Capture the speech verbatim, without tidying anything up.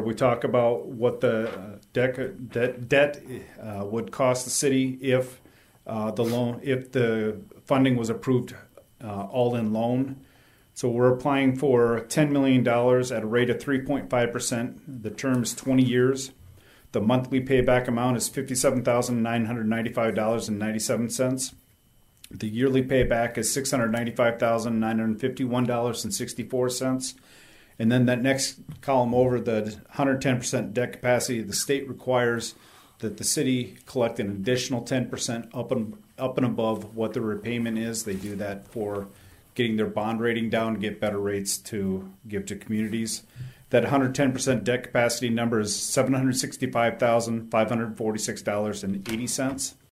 where we talk about what the uh, debt debt, debt uh, would cost the city if uh, the loan if the funding was approved uh, all-in loan. So we're applying for ten million dollars at a rate of three point five percent. The term is twenty years. The monthly payback amount is fifty-seven thousand nine hundred ninety-five dollars and ninety-seven cents. The yearly payback is six hundred ninety-five thousand nine hundred fifty-one dollars and sixty-four cents. And then that next column over, the one hundred ten percent debt capacity, the state requires that the city collect an additional ten percent up and, up and above what the repayment is. They do that for getting their bond rating down to get better rates to give to communities. That one hundred ten percent debt capacity number is seven hundred sixty-five thousand five hundred forty-six dollars and eighty cents.